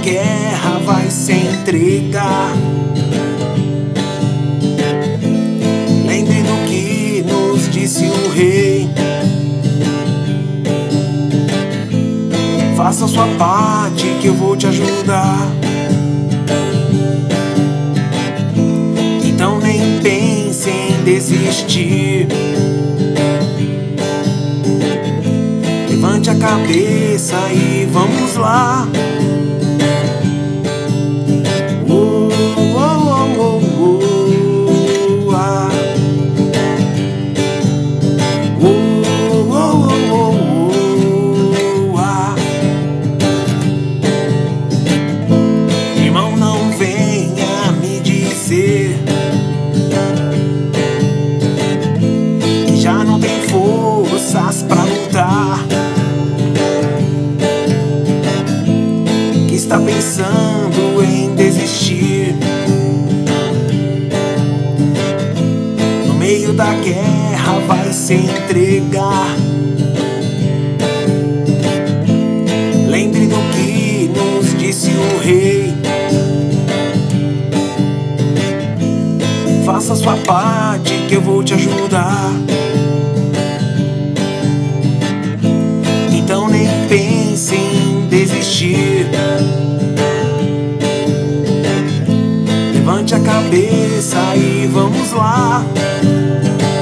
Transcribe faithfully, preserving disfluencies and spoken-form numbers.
guerra vai se entregar. Lembre do que nos disse o rei. Faça a sua parte que eu vou te ajudar. Então nem pense em desistir. Levante a cabeça e vamos lá. Oh, oh, oh, oh, oh, ah. Oh, oh, oh, oh, oh, ah. Irmão, não venha me dizer que já não tem forças pra lutar, que está pensando em desistir. No meio da guerra vai se entregar. Lembre do que nos disse o rei. Faça a sua parte que eu vou te ajudar. Então nem pense em desistir. Levante a cabeça e vamos lá.